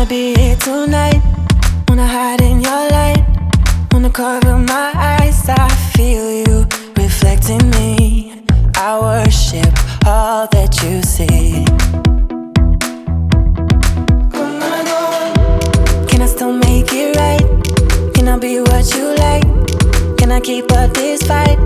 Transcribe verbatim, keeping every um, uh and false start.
Wanna be here tonight, wanna hide in your light, wanna cover my eyes. I feel you reflecting me. I worship all that you see. Come on, on. Can I still make it right? Can I be what you like? Can I keep up this fight?